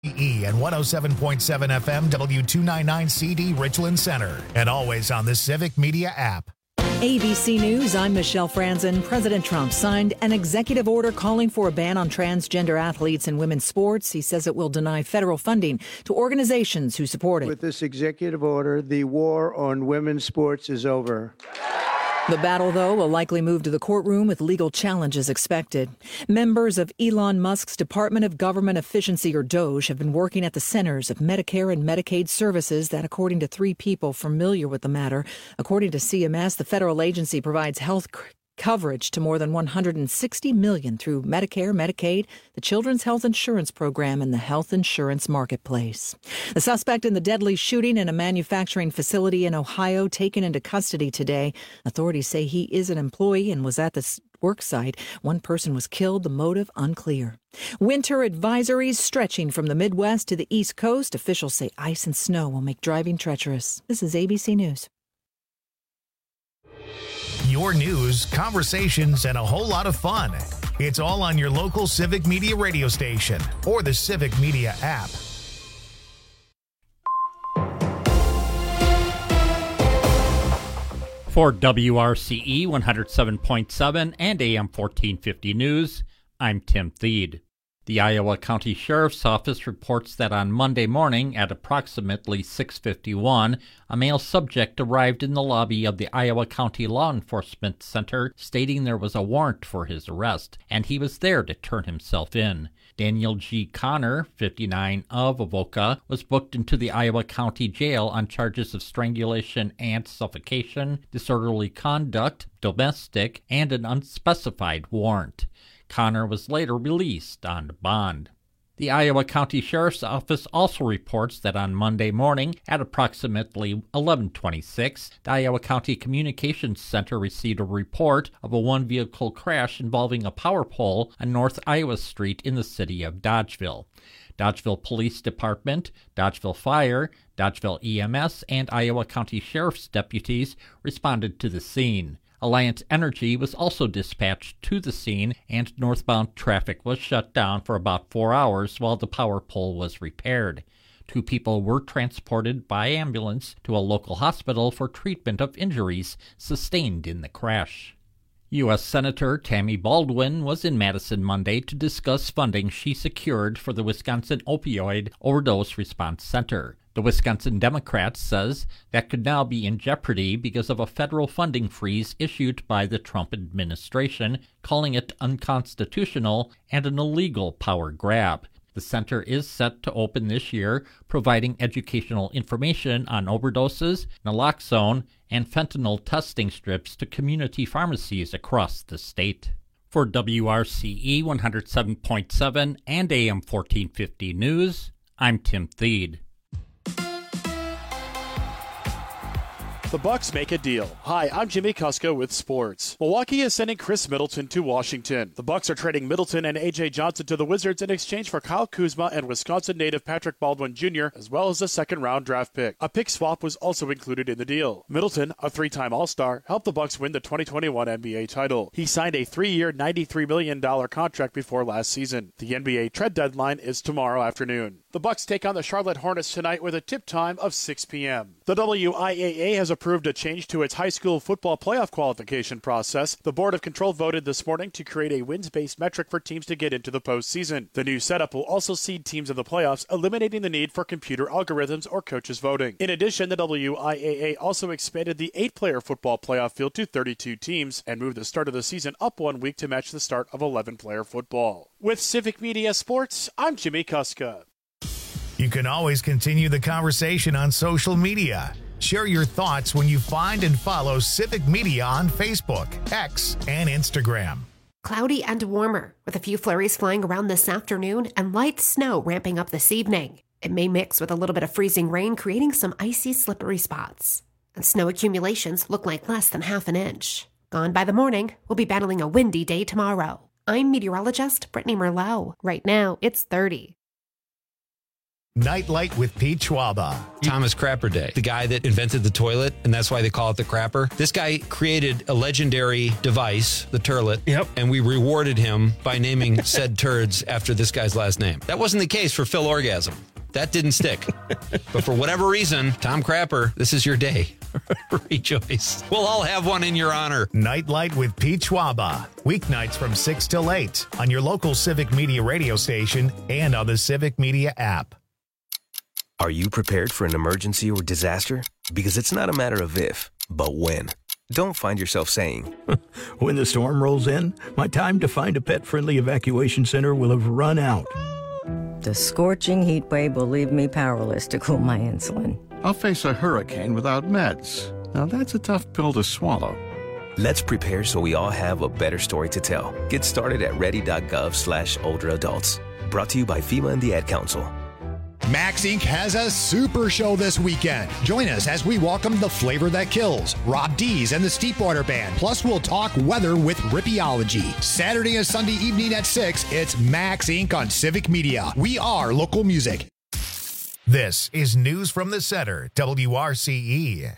and 107.7 FM W299CD Richland Center, and always on the Civic Media app. ABC News, I'm Michelle Franzen. President Trump signed an executive order calling for a ban on transgender athletes in women's sports. He says it will deny federal funding to organizations who support it. With this executive order, the war on women's sports is over. The battle, though, will likely move to the courtroom with legal challenges expected. Members of Elon Musk's Department of Government Efficiency, or DOGE, have been working at the centers of Medicare and Medicaid services that, according to three people familiar with the matter, according to CMS, the federal agency provides health coverage to more than 160 million through Medicare, Medicaid, the Children's Health Insurance Program, and the Health Insurance Marketplace. The suspect in the deadly shooting in a manufacturing facility in Ohio taken into custody today. Authorities say he is an employee and was at the work site. One person was killed, the motive unclear. Winter advisories stretching from the Midwest to the East Coast. Officials say ice and snow will make driving treacherous. This is ABC News. Your news, conversations, and a whole lot of fun. It's all on your local Civic Media radio station or the Civic Media app. For WRCE 107.7 and AM 1450 News, I'm Tim Thede. The Iowa County Sheriff's Office reports that on Monday morning at approximately 6:51, a male subject arrived in the lobby of the Iowa County Law Enforcement Center stating there was a warrant for his arrest, and he was there to turn himself in. Daniel G. Connor, 59, of Avoca, was booked into the Iowa County Jail on charges of strangulation and suffocation, disorderly conduct, domestic, and an unspecified warrant. Connor was later released on bond. The Iowa County Sheriff's Office also reports that on Monday morning at approximately 11:26, the Iowa County Communications Center received a report of a one-vehicle crash involving a power pole on North Iowa Street in the city of Dodgeville. Dodgeville Police Department, Dodgeville Fire, Dodgeville EMS, and Iowa County Sheriff's deputies responded to the scene. Alliant Energy was also dispatched to the scene, and northbound traffic was shut down for about 4 hours while the power pole was repaired. 2 people were transported by ambulance to a local hospital for treatment of injuries sustained in the crash. U.S. Senator Tammy Baldwin was in Madison Monday to discuss funding she secured for the Wisconsin Opioid Overdose Response Center. The Wisconsin Democrat says that could now be in jeopardy because of a federal funding freeze issued by the Trump administration, calling it unconstitutional and an illegal power grab. The center is set to open this year, providing educational information on overdoses, naloxone, and fentanyl testing strips to community pharmacies across the state. For WRCE 107.7 and AM 1450 News, I'm Tim Thede. The Bucks make a deal. Hi, I'm Jimmy Kuska with sports. Milwaukee is sending Chris Middleton to Washington. The Bucks are trading Middleton and A.J. Johnson to the Wizards in exchange for Kyle Kuzma and Wisconsin native Patrick Baldwin Jr., as well as a second-round draft pick. A pick swap was also included in the deal. Middleton, a 3-time All-Star, helped the Bucks win the 2021 NBA title. He signed a 3-year, $93 million contract before last season. The NBA trade deadline is tomorrow afternoon. The Bucks take on the Charlotte Hornets tonight with a tip time of 6 p.m. The WIAA has approved a change to its high school football playoff qualification process. The Board of Control voted this morning to create a wins-based metric for teams to get into the postseason. The new setup will also seed teams in the playoffs, eliminating the need for computer algorithms or coaches voting. In addition, the WIAA also expanded the 8-player football playoff field to 32 teams and moved the start of the season up 1 week to match the start of 11-player football. With Civic Media Sports, I'm Jimmy Kuska. You can always continue the conversation on social media. Share your thoughts when you find and follow Civic Media on Facebook, X, and Instagram. Cloudy and warmer, with a few flurries flying around this afternoon and light snow ramping up this evening. It may mix with a little bit of freezing rain, creating some icy, slippery spots. And snow accumulations look like less than half an inch. Gone by the morning, we'll be battling a windy day tomorrow. I'm meteorologist Brittany Merlot. Right now, it's 30. Nightlight with Pete Schwaba. Thomas Crapper Day, the guy that invented the toilet, and that's why they call it the crapper. This guy created a legendary device, the turlet, and we rewarded him by naming said turds after this guy's last name. That wasn't the case for Phil Orgasm. That didn't stick. But for whatever reason, Tom Crapper, this is your day. Rejoice. We'll all have one in your honor. Nightlight with Pete Schwaba. Weeknights from 6 till 8 on your local Civic Media radio station and on the Civic Media app. Are you prepared for an emergency or disaster? Because it's not a matter of if, but when. Don't find yourself saying, when the storm rolls in, my time to find a pet-friendly evacuation center will have run out. The scorching heat wave will leave me powerless to cool my insulin. I'll face a hurricane without meds. Now that's a tough pill to swallow. Let's prepare so we all have a better story to tell. Get started at ready.gov/older adults. Brought to you by FEMA and the Ad Council. Max Inc. has a super show this weekend. Join us as we welcome the flavor that kills, Rob Dees and the Steepwater Band. Plus, we'll talk weather with Rippeology. Saturday and Sunday evening at 6, it's Max Inc. on Civic Media. We are local music. This is News from the Center, WRCE.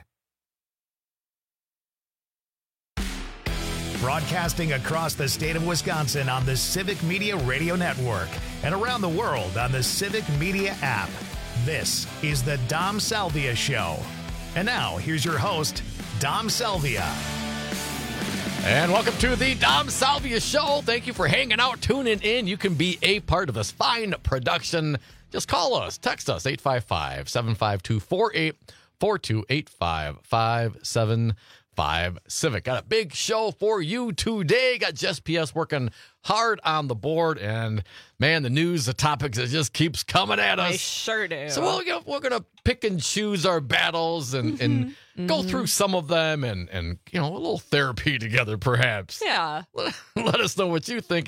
Broadcasting across the state of Wisconsin on the Civic Media Radio Network and around the world on the Civic Media app. This is the Dom Salvia Show. And now, here's your host, Dom Salvia. And welcome to the Dom Salvia Show. Thank you for hanging out, tuning in. You can be a part of this fine production. Just call us, text us, 855-752-4842, 855-575 Civic. Got a big show for you today. Got Jess PS working hard on the board, and man, the news, the topics, it just keeps coming at us. I sure do. So we're gonna pick and choose our battles and go through some of them and you know, a little therapy together, perhaps. Yeah. Let us know what you think.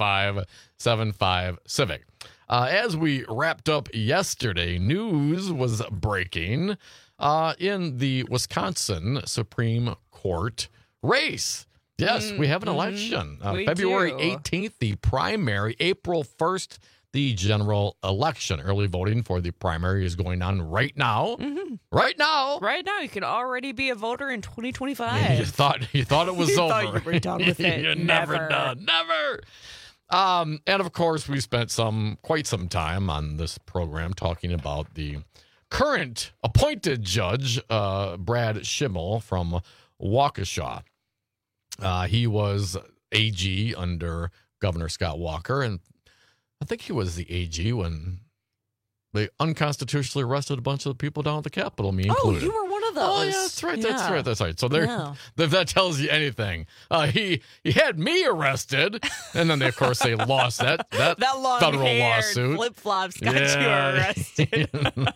855-75 Civic. As we wrapped up yesterday, news was breaking in the Wisconsin Supreme Court race. Yes, we have an election. February 18th, the primary. April 1st, the general election. Early voting for the primary is going on right now. Right now. Right now. You can already be a voter in 2025. You thought it was over. Thought you were done with it. You're never done. Never. And of course, we spent quite some time on this program talking about the current appointed judge, Brad Schimmel from Waukesha. He was AG under Governor Scott Walker, and I think he was the AG when they unconstitutionally arrested a bunch of the people down at the Capitol, me included. Oh, you were one of those. Oh, yeah, that's right. That's right. So if that tells you anything, he had me arrested, and then of course they lost that long federal lawsuit. Flip-flops got you arrested.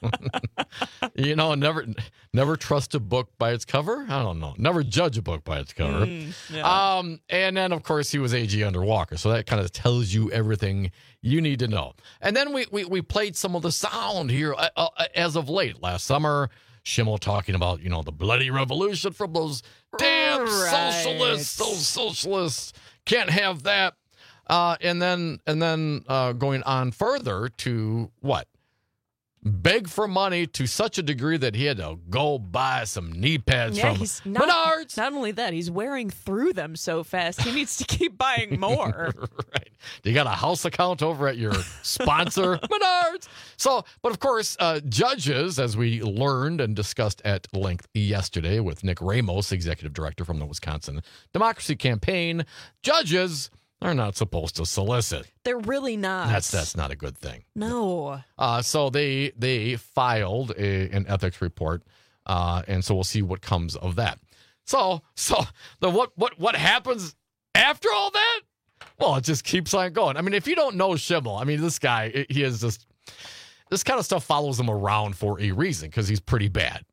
You know, never trust a book by its cover. I don't know. Never judge a book by its cover. Yeah. And then of course he was AG under Walker, so that kind of tells you everything you need to know. And then we played some of the sound here as of late. Last summer, Schimmel talking about, you know, the bloody revolution from those damn socialists. Those socialists can't have that. And then going on further to what? Beg for money to such a degree that he had to go buy some knee pads from Menards. Not only that, he's wearing through them so fast, he needs to keep buying more. Right. You got a house account over at your sponsor, Menards. So, but of course, judges, as we learned and discussed at length yesterday with Nick Ramos, executive director from the Wisconsin Democracy Campaign, judges are not supposed to solicit. They're really not. That's not a good thing. No. So they filed an ethics report, and so we'll see what comes of that. So what happens after all that? Well, it just keeps on going. I mean, if you don't know Schimmel, I mean, this guy, he is just, this kind of stuff follows him around for a reason because he's pretty bad.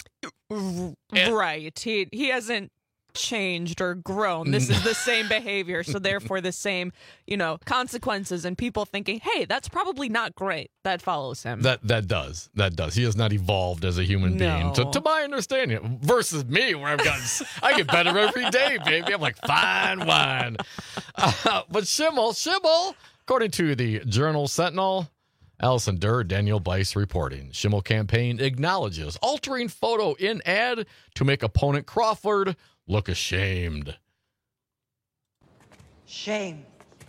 Right. He hasn't changed or grown. This is the same behavior, so therefore the same, consequences, and people thinking, hey, that's probably not great. That follows him. That does. He has not evolved as a human being, to my understanding. Versus me, where I get better every day, baby. I'm like, fine wine. But Schimmel, according to the Journal Sentinel, Allison Durr, Daniel Bice reporting. Schimmel campaign acknowledges altering photo in ad to make opponent Crawford look ashamed. Shame.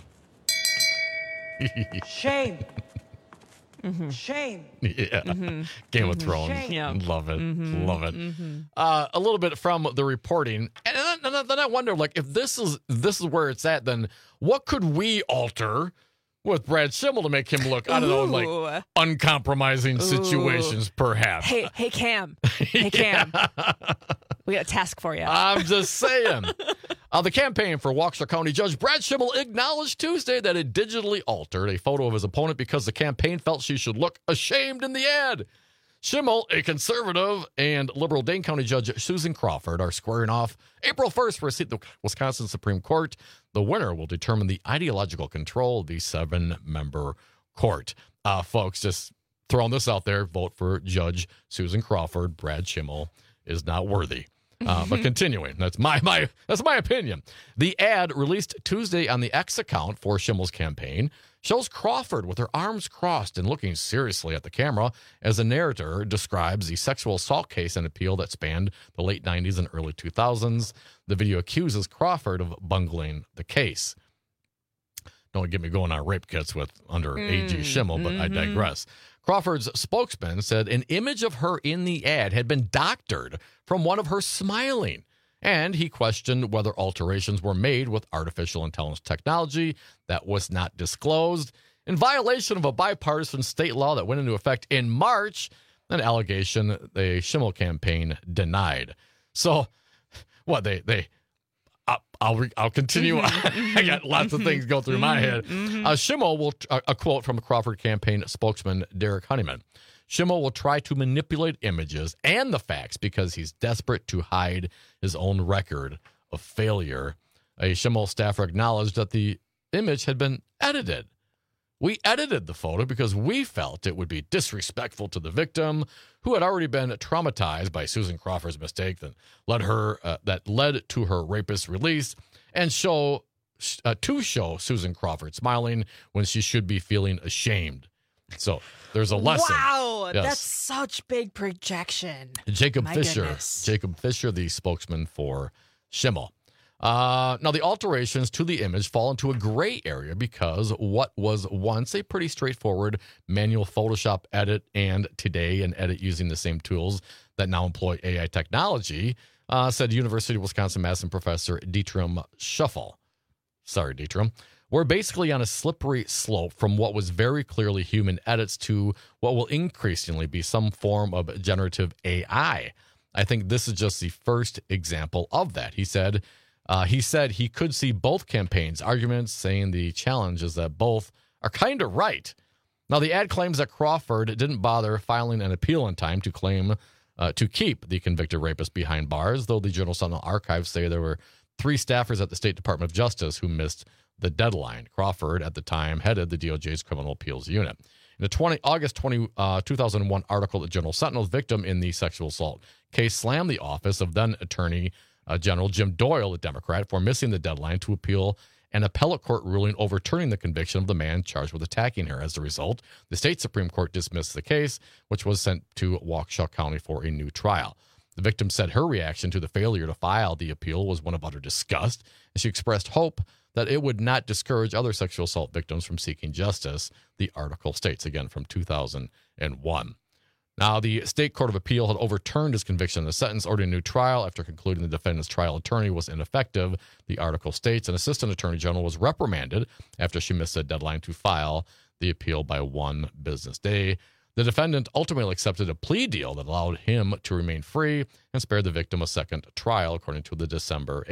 Shame. Mm-hmm. Shame. Yeah. Mm-hmm. Game of Thrones. Shame. Yeah. Love it. Mm-hmm. Love it. Mm-hmm. A little bit from the reporting. And then I wonder, like, if this is where it's at, then what could we alter with Brad Schimmel to make him look, I don't know, like uncompromising situations, perhaps? Hey, Cam. Hey, Cam. We got a task for you. I'm just saying. The campaign for Waukesha County Judge Brad Schimmel acknowledged Tuesday that it digitally altered a photo of his opponent because the campaign felt she should look ashamed in the ad. Schimmel, a conservative, and liberal Dane County Judge Susan Crawford are squaring off April 1st for a seat in the Wisconsin Supreme Court. The winner will determine the ideological control of the 7-member court. Folks, just throwing this out there, vote for Judge Susan Crawford. Brad Schimmel is not worthy. But continuing, that's my opinion. The ad released Tuesday on the X account for Schimmel's campaign shows Crawford with her arms crossed and looking seriously at the camera as the narrator describes the sexual assault case and appeal that spanned the late 90s and early 2000s. The video accuses Crawford of bungling the case. Don't get me going on rape kits with under A.G. Schimmel, but I digress. Crawford's spokesman said an image of her in the ad had been doctored from one of her smiling, and he questioned whether alterations were made with artificial intelligence technology that was not disclosed, in violation of a bipartisan state law that went into effect in March, an allegation the Schimmel campaign denied. So, what, I'll continue. I got lots of things go through my head. Schimmel will, a quote from a Crawford campaign spokesman, Derek Honeyman. Schimmel will try to manipulate images and the facts because he's desperate to hide his own record of failure. A Schimmel staffer acknowledged that the image had been edited. We edited the photo because we felt it would be disrespectful to the victim, who had already been traumatized by Susan Crawford's mistake that led to her rapist release, and to show Susan Crawford smiling when she should be feeling ashamed. So there's a lesson. Wow, Yes. that's such big projection. Jacob My Fisher, goodness. the spokesman for Schimmel. Now, the alterations to the image fall into a gray area because what was once a pretty straightforward manual Photoshop edit and today an edit using the same tools that now employ AI technology, said University of Wisconsin-Madison professor Dietram Shuffle. Sorry, Dietram. We're basically on a slippery slope from what was very clearly human edits to what will increasingly be some form of generative AI. I think this is just the first example of that. He said he could see both campaigns' arguments, saying the challenge is that both are kind of right. Now, the ad claims that Crawford didn't bother filing an appeal in time to claim to keep the convicted rapist behind bars, though the Journal-Sentinel archives say there were 3 staffers at the State Department of Justice who missed the deadline. Crawford, at the time, headed the DOJ's Criminal Appeals Unit. In a August 2001 article, the Journal-Sentinel's victim in the sexual assault case slammed the office of then Attorney General Jim Doyle, a Democrat, for missing the deadline to appeal an appellate court ruling overturning the conviction of the man charged with attacking her. As a result, the state Supreme Court dismissed the case, which was sent to Waukesha County for a new trial. The victim said her reaction to the failure to file the appeal was one of utter disgust, and she expressed hope that it would not discourage other sexual assault victims from seeking justice, the article states, again from 2001. Now, the State Court of Appeal had overturned his conviction in the sentence, ordering a new trial after concluding the defendant's trial attorney was ineffective, the article states. An assistant attorney general was reprimanded after she missed a deadline to file the appeal by 1 business day. The defendant ultimately accepted a plea deal that allowed him to remain free and spared the victim a second trial, according to the December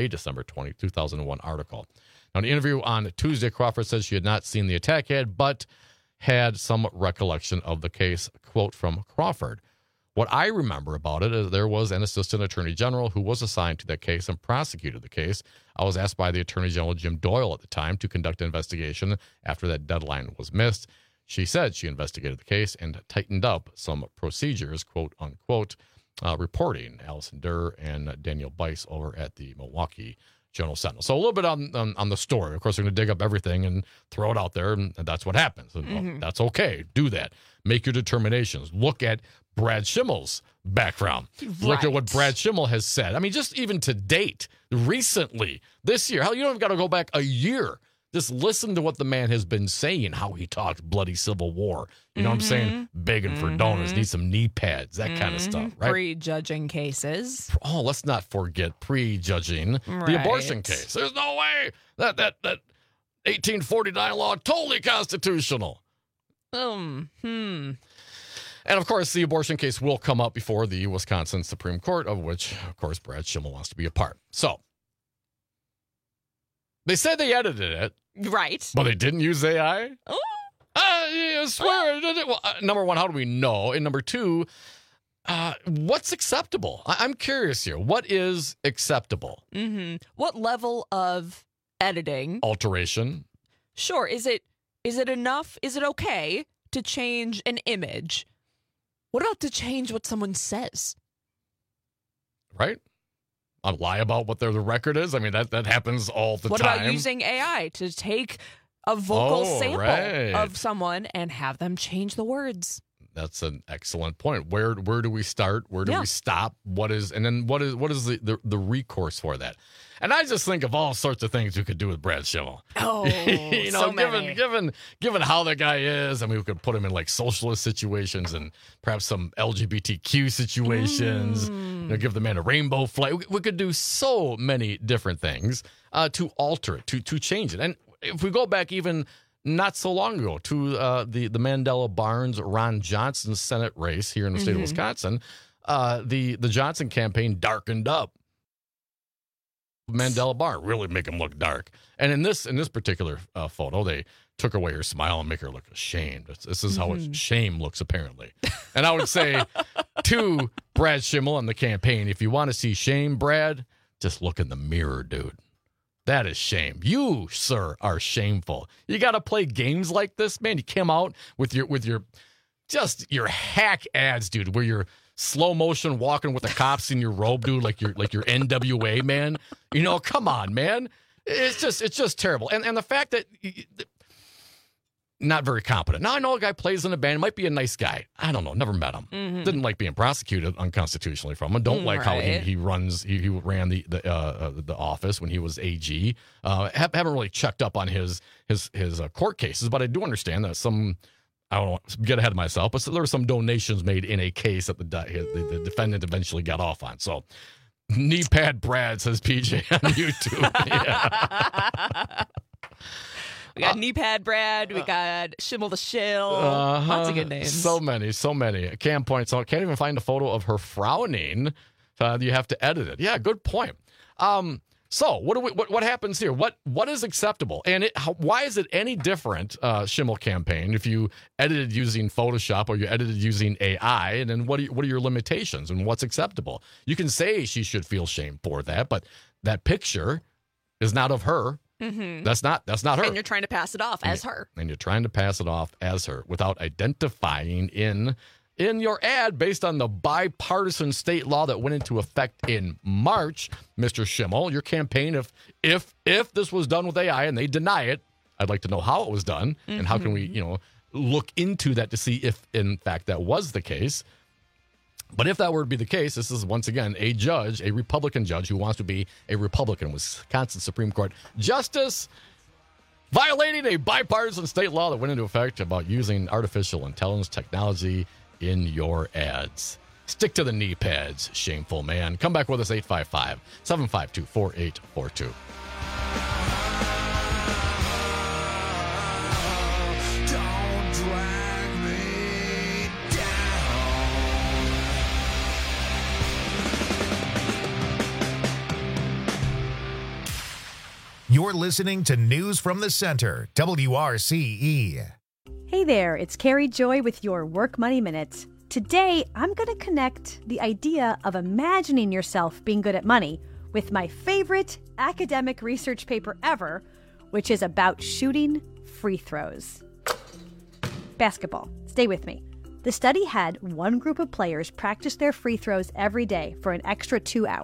2001 article. Now, in an interview on Tuesday, Crawford says she had not seen the attack ad, but had some recollection of the case. Quote from Crawford: "What I remember about it is there was an assistant attorney general who was assigned to that case and prosecuted the case. I was asked by the attorney general, Jim Doyle, at the time to conduct an investigation after that deadline was missed. She said she investigated the case and tightened up some procedures," quote unquote, reporting Allison Durr and Daniel Bice over at the Milwaukee Journal-Sentinel. So a little bit on the story. Of course, we're going to dig up everything and throw it out there, and that's what happens. And, that's okay. Do that. Make your determinations. Look at Brad Schimmel's background. Right. Look at what Brad Schimmel has said. I mean, just even to date, recently, this year. Hell, you don't even got to go back a year. Just listen to what the man has been saying, how he talked bloody Civil War. You know what I'm saying? Begging for donors, need some knee pads, that kind of stuff, right? Prejudging cases. Oh, let's not forget prejudging the abortion case. There's no way that 1849 law totally constitutional. And of course, the abortion case will come up before the Wisconsin Supreme Court, of which, of course, Brad Schimmel wants to be a part. So, they said they edited it. Right. But they didn't use AI? Oh. I swear. Well, number one, how do we know? And number two, what's acceptable? I'm curious here. What is acceptable? What level of editing? Alteration. Sure. Is it enough? Is it okay to change an image? What about to change what someone says? Right? A lie about what the record is? I mean, that happens all the time. What about using AI to take a vocal sample of someone and have them change the words? That's an excellent point. Where do we start? Where do we stop? What is the recourse for that? And I just think of all sorts of things you could do with Brad Schimmel. Oh, so given how the guy is, I mean, we could put him in like socialist situations and perhaps some LGBTQ situations. Give the man a rainbow flag. We could do so many different things to alter it, to change it. And if we go back even not so long ago to the Mandela Barnes-Ron Johnson Senate race here in the state of Wisconsin, the Johnson campaign darkened up Mandela Barnes, really make him look dark. And in this particular photo, they took away her smile and make her look ashamed. This is how shame looks, apparently. And I would say to Brad Schimmel and the campaign, if you want to see shame, Brad, just look in the mirror, dude. That is shame. You, sir, are shameful. You got to play games like this, man. You came out with your hack ads, dude, where you're slow motion walking with the cops in your robe, dude, like your NWA, man. You know, come on, man. It's just terrible. And the fact that not very competent. Now I know a guy plays in a band, might be a nice guy. I don't know, never met him. Didn't like being prosecuted unconstitutionally from him. Don't like how he ran the office when he was AG. Haven't really checked up on his court cases, but I do understand that I don't want to get ahead of myself, but there were some donations made in a case that the defendant eventually got off on. So, knee pad Brad, says PJ on YouTube. Yeah. We got knee pad Brad. We got Schimmel the Shill. Lots of good names. So many. Cam points out, can't even find a photo of her frowning. You have to edit it. Yeah, good point. So what happens here? What is acceptable? And why is it any different, Schimmel campaign, if you edited using Photoshop or you edited using AI? And then what are your limitations and what's acceptable? You can say she should feel shame for that, but that picture is not of her. That's not her. And you're trying to pass it off as her. And you're trying to pass it off as her without identifying in your ad based on the bipartisan state law that went into effect in March. Mr. Schimmel, your campaign, if this was done with AI and they deny it, I'd like to know how it was done and how can we, look into that to see if in fact that was the case. But if that were to be the case, this is once again a Republican judge who wants to be a Republican, Wisconsin Supreme Court justice, violating a bipartisan state law that went into effect about using artificial intelligence technology in your ads. Stick to the knee pads, shameful man. Come back with us, 855-752-4842. You're listening to News from the Center, WRCE. Hey there, it's Carrie Joy with your Work Money Minute. Today, I'm going to connect the idea of imagining yourself being good at money with my favorite academic research paper ever, which is about shooting free throws. Basketball. Stay with me. The study had one group of players practice their free throws every day for an extra 2 hours.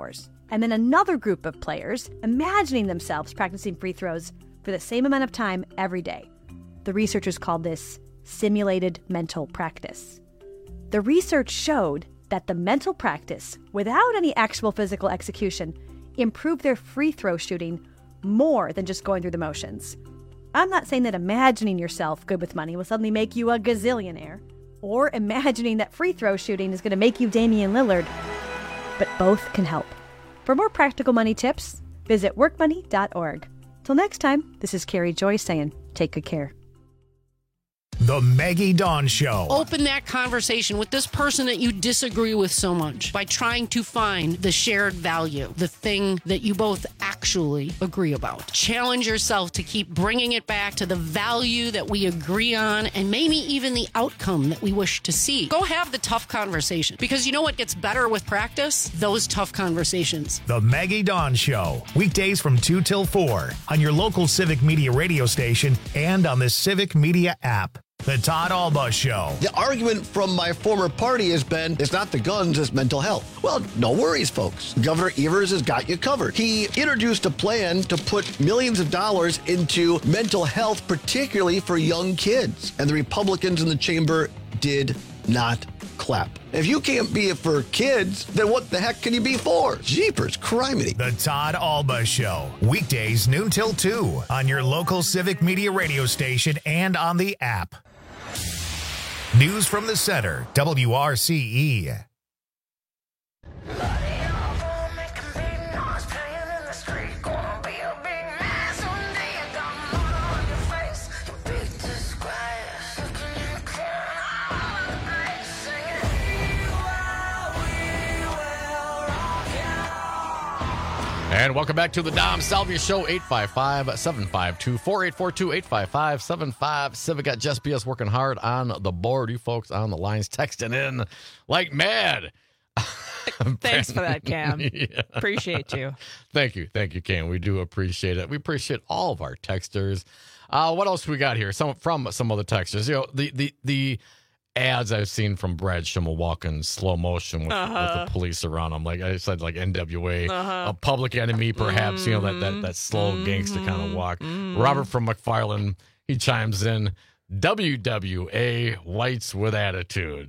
and then another group of players imagining themselves practicing free throws for the same amount of time every day. The researchers called this simulated mental practice. The research showed that the mental practice, without any actual physical execution, improved their free throw shooting more than just going through the motions. I'm not saying that imagining yourself good with money will suddenly make you a gazillionaire, or imagining that free throw shooting is going to make you Damian Lillard, but both can help. For more practical money tips, visit workmoney.org. Till next time, this is Carrie Joy saying, take good care. The Maggie Dawn Show. Open that conversation with this person that you disagree with so much by trying to find the shared value, the thing that you both actually agree about. Challenge yourself to keep bringing it back to the value that we agree on and maybe even the outcome that we wish to see. Go have the tough conversation, because you know what gets better with practice? Those tough conversations. The Maggie Dawn Show. Weekdays from 2 till 4 on your local Civic Media radio station and on the Civic Media app. The Todd Alba Show. The argument from my former party has been, it's not the guns, it's mental health. Well, no worries, folks. Governor Evers has got you covered. He introduced a plan to put millions of dollars into mental health, particularly for young kids. And the Republicans in the chamber did not clap. If you can't be it for kids, then what the heck can you be for? Jeepers, criminy. The Todd Alba Show. Weekdays noon till 2 on your local Civic Media radio station and on the app. News from the Center, WRCE. And welcome back to the Dom Salvia Show, 855-752-4842, 855-75 Civic. Got Jess BS working hard on the board. You folks on the lines texting in like mad. Thanks for that, Cam. Yeah. Appreciate you. Thank you, Cam. We do appreciate it. We appreciate all of our texters. What else we got here? Some of the texters. You know, the ads I've seen from Brad Schimmel walking slow motion with the police around him, like I said, like NWA, a Public Enemy, perhaps. You know, that slow gangster kind of walk. Robert from McFarland, he chimes in, WWA, whites with attitude.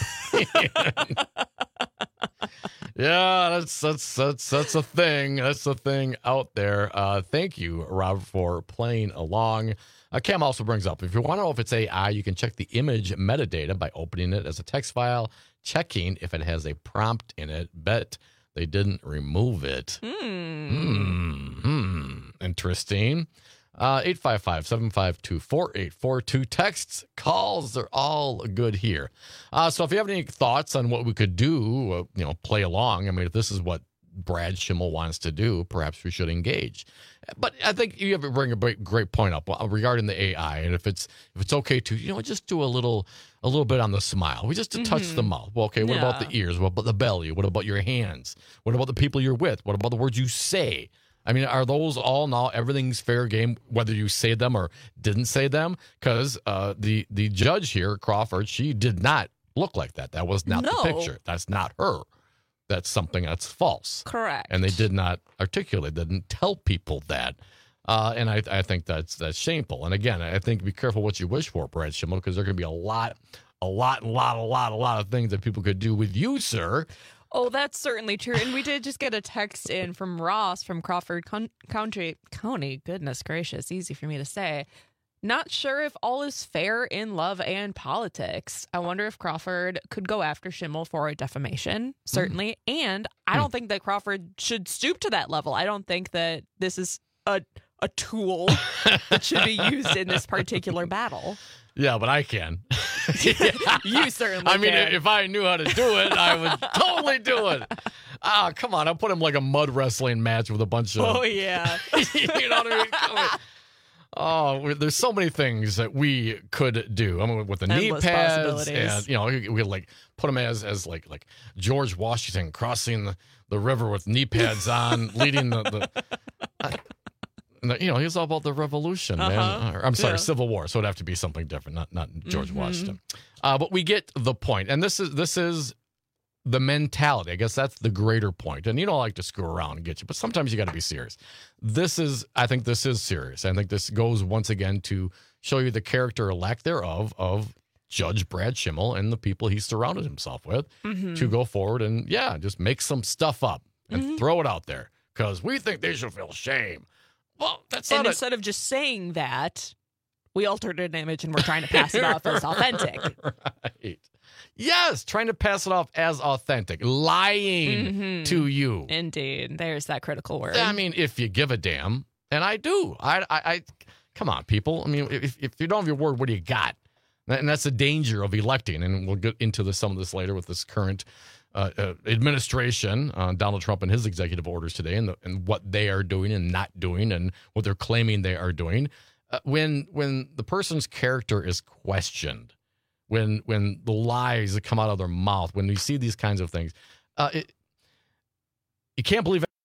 Yeah, that's a thing. That's a thing out there. Thank you, Rob, for playing along. Cam also brings up, if you want to know if it's AI, you can check the image metadata by opening it as a text file, checking if it has a prompt in it. Bet they didn't remove it. Interesting. 855-752-4842. Texts, calls, they're all good here. So if you have any thoughts on what we could do, play along. I mean, if this is what Brad Schimmel wants to do, perhaps we should engage. But I think you have to bring a great point up regarding the AI, and if it's okay to just do a little bit on the smile, just to touch the mouth. Well, okay, what about the ears? What about the belly? What about your hands? What about the people you're with? What about the words you say? I mean, are those all now everything's fair game, whether you say them or didn't say them? Because the judge here, Crawford, she did not look like that. That was not the picture. That's not her. That's something that's false. Correct. And they did not articulate, didn't tell people that. And I think that's shameful. And again, I think be careful what you wish for, Brad Schimmel, because there could be a lot of things that people could do with you, sir. Oh, that's certainly true. And we did just get a text in from Ross from Crawford County. Goodness gracious, easy for me to say. Not sure if all is fair in love and politics. I wonder if Crawford could go after Schimmel for a defamation, certainly. And I don't think that Crawford should stoop to that level. I don't think that this is a tool that should be used in this particular battle. Yeah, but I can. You certainly I mean, can. if I knew how to do it, I would totally do it. Come on. I'll put him like a mud wrestling match with a bunch of... Oh, yeah. You know what I mean? Come on. Oh, there's so many things that we could do. I mean, with the knee pads, and we could like put him as like George Washington crossing the river with knee pads on, leading the he's all about the revolution, man. I'm sorry, Civil War. So it'd have to be something different, not George Washington. But we get the point, and this is the mentality. I guess that's the greater point. And you don't like to screw around and get you, but sometimes you got to be serious. I think this is serious. I think this goes once again to show you the character or lack thereof of Judge Brad Schimmel and the people he surrounded himself with to go forward and, just make some stuff up and throw it out there because we think they should feel shame. Well, that's not instead of just saying that, we altered an image and we're trying to pass it off as authentic. Right. Yes, trying to pass it off as authentic, lying to you. Indeed. There's that critical word. I mean, if you give a damn, and I do. I come on, people. I mean, if you don't have your word, what do you got? And that's the danger of electing, and we'll get into some of this later with this current administration, Donald Trump and his executive orders today, and what they are doing and not doing, and what they're claiming they are doing. When the person's character is questioned, when the lies that come out of their mouth, when you see these kinds of things, you can't believe it.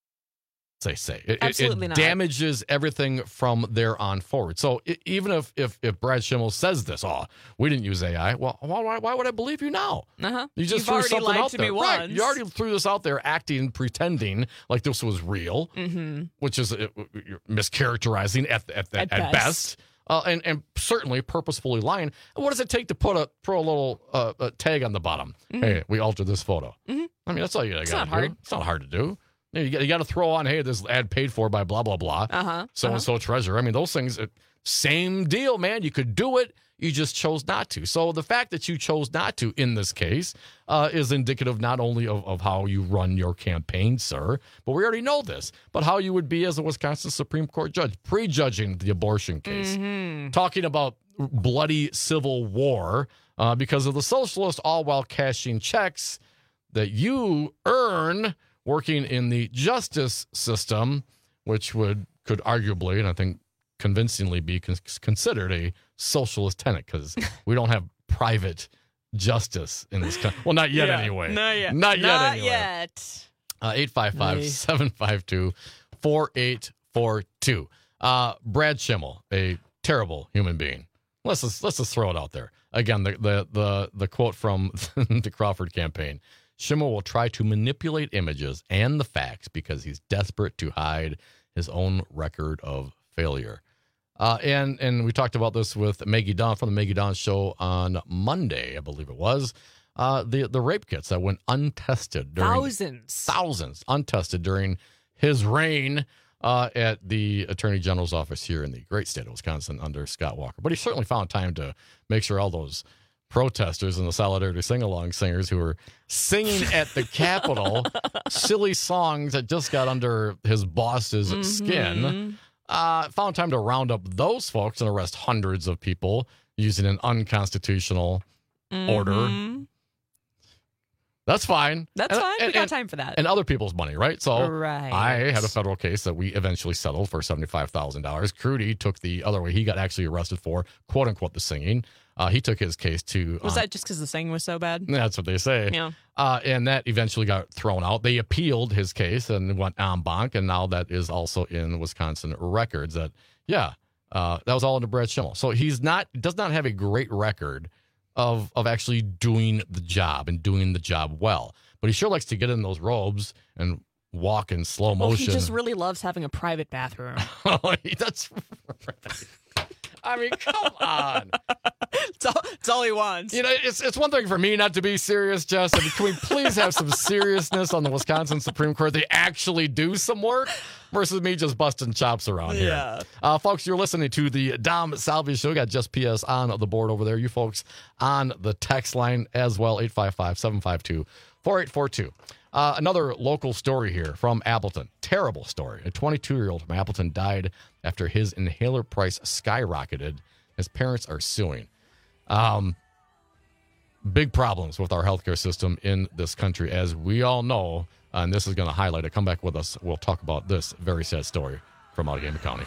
It damages everything from there on forward. So even if Brad Schimmel says this, we didn't use AI, well, why would I believe you now? You just threw already something lied out to there. me Right. once. You already threw this out there, pretending like this was real, which is you're mischaracterizing at best. And certainly purposefully lying. And what does it take to throw a little tag on the bottom? Hey, we altered this photo. I mean, that's all you got to do. Not hard. It's not hard to do. You got to throw on, hey, this ad paid for by blah, blah, blah. So-and-so treasurer. I mean, those things, same deal, man. You could do it. You just chose not to. So the fact that you chose not to in this case is indicative not only of how you run your campaign, sir, but we already know this, but how you would be as a Wisconsin Supreme Court judge, prejudging the abortion case, talking about bloody civil war because of the socialists, all while cashing checks that you earn working in the justice system, which could arguably, and I think convincingly, be considered a socialist tenet because we don't have private justice in this country. Well, not yet anyway. Not yet. 855-752-4842. Brad Schimmel, a terrible human being. Let's just throw it out there. Again, the quote from the Crawford campaign. Schimmel will try to manipulate images and the facts because he's desperate to hide his own record of failure. And we talked about this with Maggie Dawn from the Maggie Dawn Show on Monday, I believe it was. The rape kits that went untested. Thousands untested during his reign at the Attorney General's office here in the great state of Wisconsin under Scott Walker. But he certainly found time to make sure all those protesters and the Solidarity Sing-Along singers who were singing at the Capitol silly songs that just got under his boss's skin, found time to round up those folks and arrest hundreds of people using an unconstitutional order. That's fine. That's fine. We got time for that. And other people's money, right? So right. I had a federal case that we eventually settled for $75,000. Crudy took the other way. He got actually arrested for, quote unquote, the singing. He took his case to... Was that just because the singing was so bad? That's what they say. Yeah. And that eventually got thrown out. They appealed his case and went en banc, and now that is also in Wisconsin records. That was all under Brad Schimmel. So does not have a great record of actually doing the job and doing the job well. But he sure likes to get in those robes and walk in slow motion. He just really loves having a private bathroom. That's right. I mean, come on. It's all he wants. You know, it's one thing for me not to be serious, Jess. I mean, can we please have some seriousness on the Wisconsin Supreme Court? They actually do some work versus me just busting chops around here. Folks, you're listening to the Dom Salvi Show. We got Just PS on the board over there. You folks on the text line as well, 855-752-4842. Another local story here from Appleton. Terrible story. A 22-year-old from Appleton died after his inhaler price skyrocketed. His parents are suing. Big problems with our healthcare system in this country, as we all know, and this is going to highlight it. Come back with us. We'll talk about this very sad story from Allegheny County.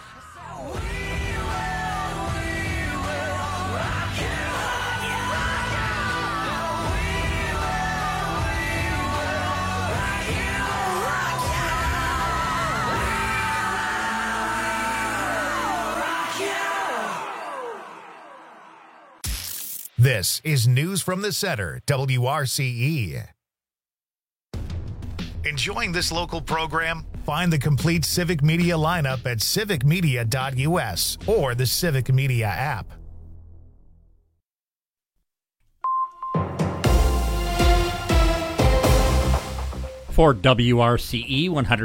This is News from the Center, WRCE. Enjoying this local program? Find the complete Civic Media lineup at civicmedia.us or the Civic Media app. For WRCE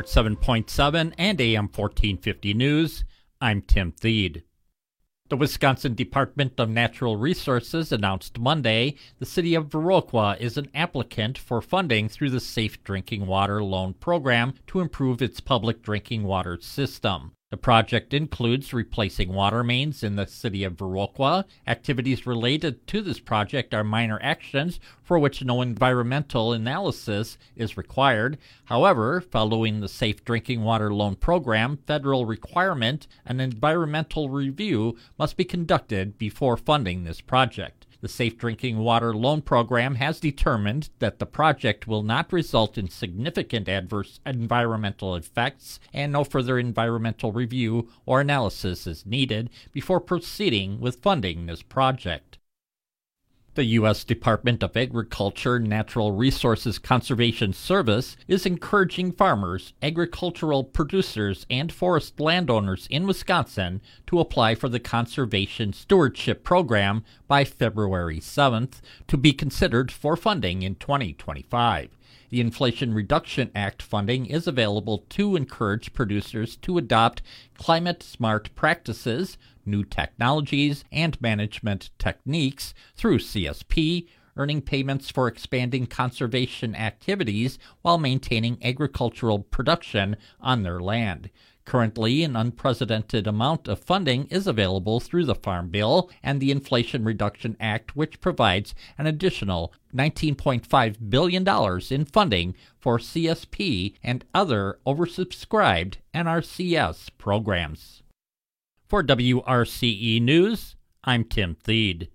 107.7 and AM 1450 News, I'm Tim Thede. The Wisconsin Department of Natural Resources announced Monday the city of Viroqua is an applicant for funding through the Safe Drinking Water Loan Program to improve its public drinking water system. The project includes replacing water mains in the city of Viroqua. Activities related to this project are minor actions for which no environmental analysis is required. However, following the Safe Drinking Water Loan Program federal requirement, an environmental review must be conducted before funding this project. The Safe Drinking Water Loan Program has determined that the project will not result in significant adverse environmental effects, and no further environmental review or analysis is needed before proceeding with funding this project. The U.S. Department of Agriculture Natural Resources Conservation Service is encouraging farmers, agricultural producers, and forest landowners in Wisconsin to apply for the Conservation Stewardship Program by February 7th to be considered for funding in 2025. The Inflation Reduction Act funding is available to encourage producers to adopt climate-smart practices, new technologies, and management techniques through CSP, earning payments for expanding conservation activities while maintaining agricultural production on their land. Currently, an unprecedented amount of funding is available through the Farm Bill and the Inflation Reduction Act, which provides an additional $19.5 billion in funding for CSP and other oversubscribed NRCS programs. For WRCE News, I'm Tim Thede.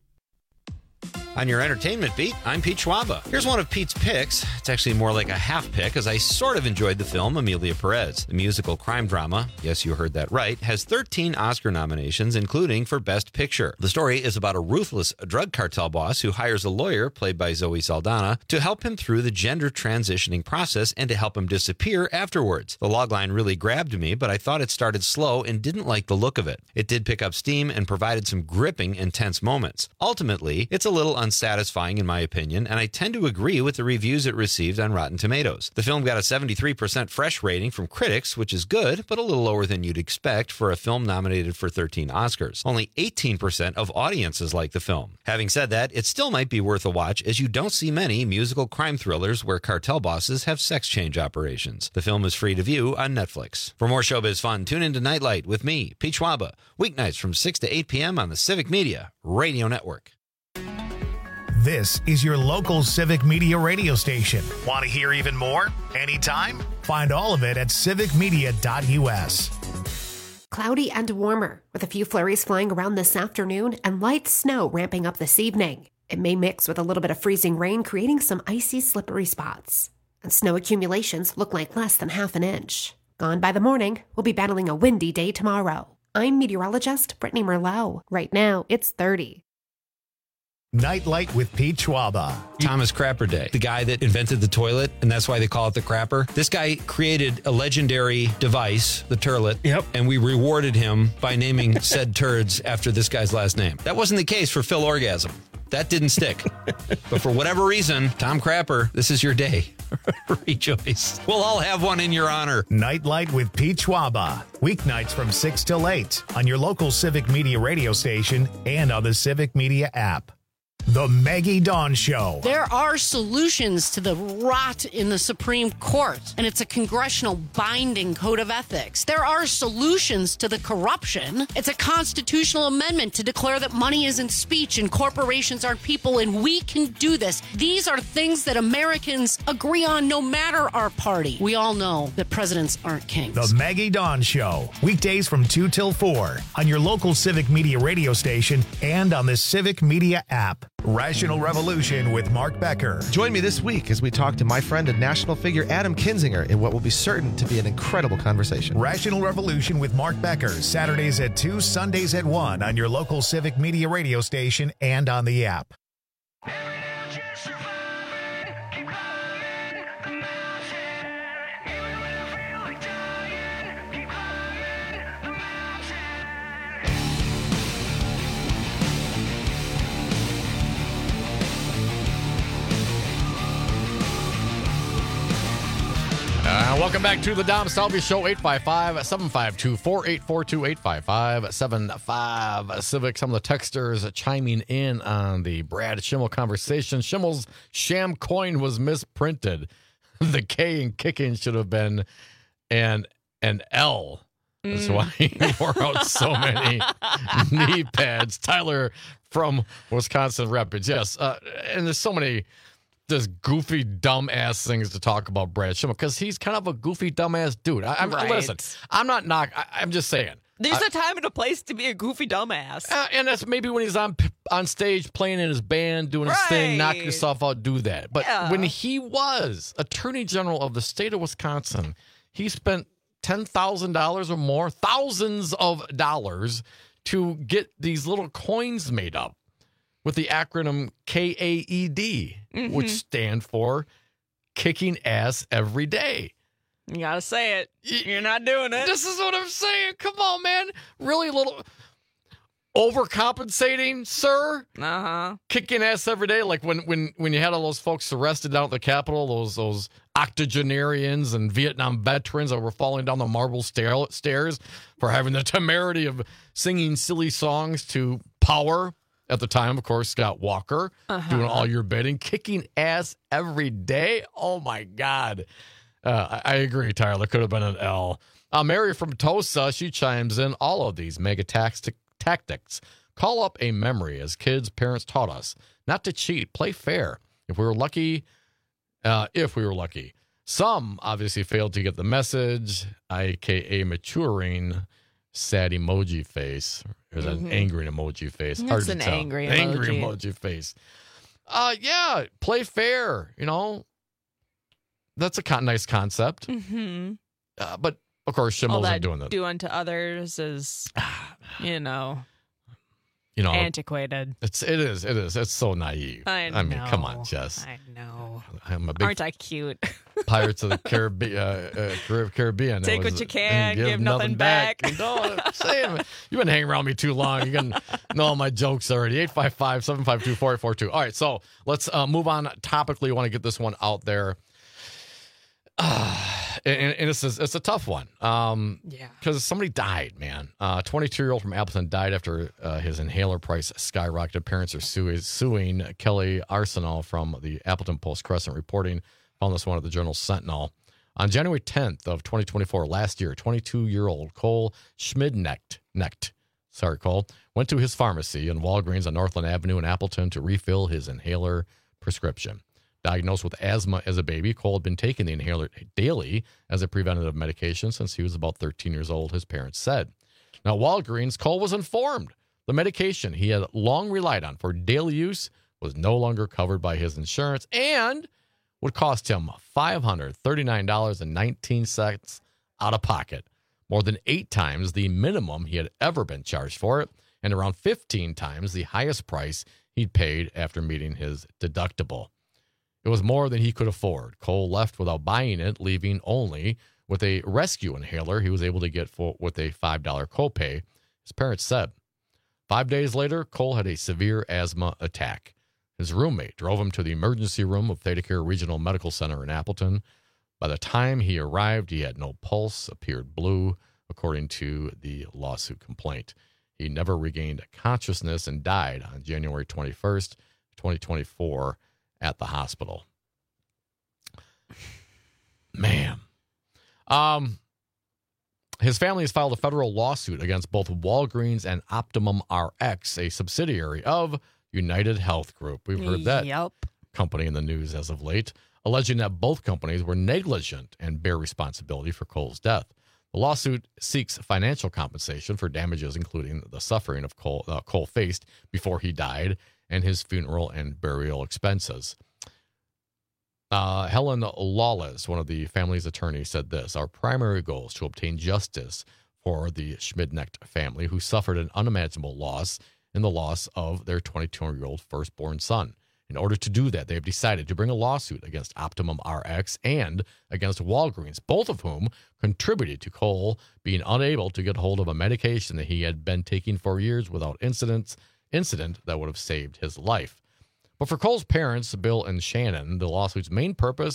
On your entertainment beat, I'm Pete Schwaba. Here's one of Pete's picks. It's actually more like a half pick, as I sort of enjoyed the film Amelia Perez. The musical crime drama, yes, you heard that right, has 13 Oscar nominations, including for Best Picture. The story is about a ruthless drug cartel boss who hires a lawyer, played by Zoe Saldana, to help him through the gender transitioning process and to help him disappear afterwards. The logline really grabbed me, but I thought it started slow and didn't like the look of it. It did pick up steam and provided some gripping, intense moments. Ultimately, it's a little unsatisfying in my opinion, and I tend to agree with the reviews it received on Rotten Tomatoes. The film got a 73% fresh rating from critics, which is good, but a little lower than you'd expect for a film nominated for 13 Oscars. Only 18% of audiences like the film. Having said that, it still might be worth a watch, as you don't see many musical crime thrillers where cartel bosses have sex change operations. The film is free to view on Netflix. For more showbiz fun, tune into Nightlight with me, Pete Schwaba, weeknights from 6 to 8 p.m. on the Civic Media Radio Network. This is your local Civic Media radio station. Want to hear even more? Anytime? Find all of it at civicmedia.us. Cloudy and warmer, with a few flurries flying around this afternoon and light snow ramping up this evening. It may mix with a little bit of freezing rain, creating some icy, slippery spots. And snow accumulations look like less than half an inch. Gone by the morning, we'll be battling a windy day tomorrow. I'm meteorologist Brittany Merlot. Right now, it's 30. Nightlight with Pete Schwaba. Thomas Crapper Day, the guy that invented the toilet, and that's why they call it the crapper. This guy created a legendary device, the turlet, and we rewarded him by naming said turds after this guy's last name. That wasn't the case for Phil Orgasm. That didn't stick. But for whatever reason, Tom Crapper, this is your day. Rejoice. We'll all have one in your honor. Nightlight with Pete Schwaba. Weeknights from 6 till 8 on your local Civic Media radio station and on the Civic Media app. The Maggie Dawn Show. There are solutions to the rot in the Supreme Court, and it's a congressional binding code of ethics. There are solutions to the corruption. It's a constitutional amendment to declare that money isn't speech and corporations aren't people, and we can do this. These are things that Americans agree on no matter our party. We all know that presidents aren't kings. The Maggie Dawn Show. Weekdays from 2 till 4 on your local Civic Media radio station and on the Civic Media app. Rational Revolution with Mark Becker. Join me this week as we talk to my friend and national figure Adam Kinzinger in what will be certain to be an incredible conversation. Rational Revolution with Mark Becker, Saturdays at 2, Sundays at 1 on your local Civic Media radio station and on the app. Welcome back to the Dom Salvia Show, 855-752-4842, 855-75 Some of the texters chiming in on the Brad Schimmel conversation. Schimmel's sham coin was misprinted. The K in kicking should have been an L. That's why he wore out so many knee pads. Tyler from Wisconsin Rapids. Yes, and there's so many just goofy, dumb-ass things to talk about Brad Schimmel because he's kind of a goofy, dumb-ass dude. Listen, I'm not I'm just saying. There's a time and a place to be a goofy dumbass. And that's maybe when he's on stage playing in his band, doing his thing, knock yourself out, do that. But when he was Attorney General of the state of Wisconsin, he spent $10,000 or more, thousands of dollars to get these little coins made up with the acronym KAED, which stand for Kicking Ass Every Day. You gotta say it. You're not doing it. This is what I'm saying. Come on, man. Really little overcompensating, sir. Kicking ass every day, like when you had all those folks arrested down at the Capitol, those octogenarians and Vietnam veterans that were falling down the marble stairs for having the temerity of singing silly songs to Power. At the time, of course, Scott Walker doing all your bidding, kicking ass every day. Oh my God. I agree, Tyler. Could have been an L. Mary from Tosa, she chimes in. All of these mega tactics call up a memory. As kids, parents taught us not to cheat, play fair. If we were lucky. Some obviously failed to get the message, aka maturing. Sad emoji face. There's an angry emoji face. Hard to tell. Angry emoji face. Yeah, play fair. You know, that's a nice concept. But of course, Schimmel isn't doing that. Do unto others is, antiquated. It is. It's so naive. I know. mean, come on, Jess. I know. Aren't I cute? Pirates of the Caribbean. Take what you can, give nothing back. You know what I'm saying? You've been hanging around me too long. You're going to know all my jokes already. 855-752-4842. All right, so let's move on topically. I want to get this one out there. And it's a tough one. Because somebody died, man. 22-year-old from Appleton died after his inhaler price skyrocketed. Parents are suing Kelly Arsenal from the Appleton Post-Crescent reporting. Found this one at the Journal Sentinel. On January 10th of 2024, last year, 22-year-old Cole Schmidknecht, went to his pharmacy in Walgreens on Northland Avenue in Appleton to refill his inhaler prescription. Diagnosed with asthma as a baby, Cole had been taking the inhaler daily as a preventative medication since he was about 13 years old, his parents said. Now, Walgreens, Cole was informed the medication he had long relied on for daily use was no longer covered by his insurance and would cost him $539.19 out of pocket, more than 8 times the minimum he had ever been charged for it, and around 15 times the highest price he'd paid after meeting his deductible. It was more than he could afford. Cole left without buying it, leaving only with a rescue inhaler he was able to get with a $5 copay, his parents said. 5 days later, Cole had a severe asthma attack. His roommate drove him to the emergency room of ThedaCare Regional Medical Center in Appleton. By the time he arrived, he had no pulse, appeared blue, according to the lawsuit complaint. He never regained consciousness and died on January 21st, 2024, at the hospital. Man. His family has filed a federal lawsuit against both Walgreens and Optimum RX, a subsidiary of United Health Group. We've heard that company in the news as of late, alleging that both companies were negligent and bear responsibility for Cole's death. The lawsuit seeks financial compensation for damages, including the suffering of Cole faced before he died and his funeral and burial expenses. Helen Lawless, one of the family's attorneys, said this: "Our primary goal is to obtain justice for the Schmidknecht family, who suffered an unimaginable loss in the loss of their 22-year-old firstborn son. In order to do that, they have decided to bring a lawsuit against Optimum RX and against Walgreens, both of whom contributed to Cole being unable to get hold of a medication that he had been taking for years without incident that would have saved his life." But for Cole's parents, Bill and Shannon, the lawsuit's main purpose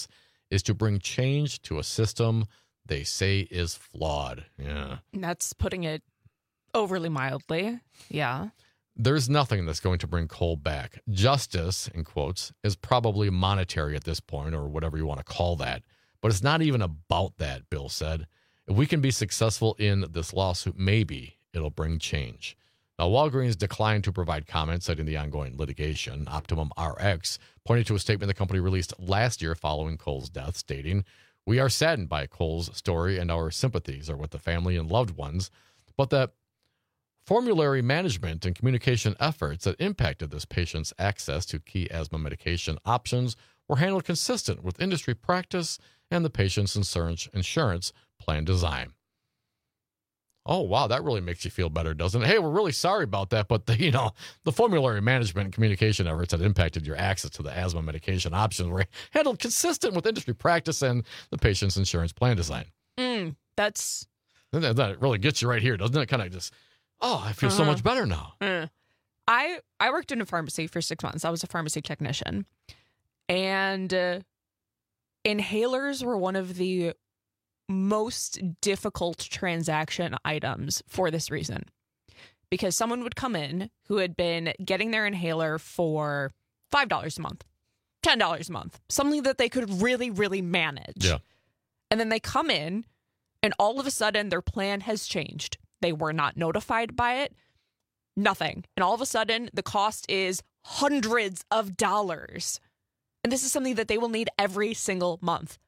is to bring change to a system they say is flawed. Yeah. That's putting it overly mildly. Yeah. There's nothing that's going to bring coal back. Justice, in quotes, is probably monetary at this point, or whatever you want to call that. But it's not even about that, Bill said. If we can be successful in this lawsuit, maybe it'll bring change. Now, Walgreens declined to provide comments citing the ongoing litigation. Optimum RX pointed to a statement the company released last year following Cole's death, stating, "We are saddened by Cole's story and our sympathies are with the family and loved ones, but that formulary management and communication efforts that impacted this patient's access to key asthma medication options were handled consistent with industry practice and the patient's insurance plan design." Oh, wow, that really makes you feel better, doesn't it? Hey, we're really sorry about that, but the formulary management and communication efforts that impacted your access to the asthma medication options were handled consistent with industry practice and the patient's insurance plan design. That really gets you right here, doesn't it? Kind of just, I feel so much better now. I worked in a pharmacy for 6 months. I was a pharmacy technician. And inhalers were one of the most difficult transaction items for this reason. Because someone would come in who had been getting their inhaler for $5 a month, $10 a month, something that they could really, really manage. Yeah. And then they come in and all of a sudden their plan has changed. They were not notified by it, nothing. And all of a sudden the cost is hundreds of dollars. And this is something that they will need every single month.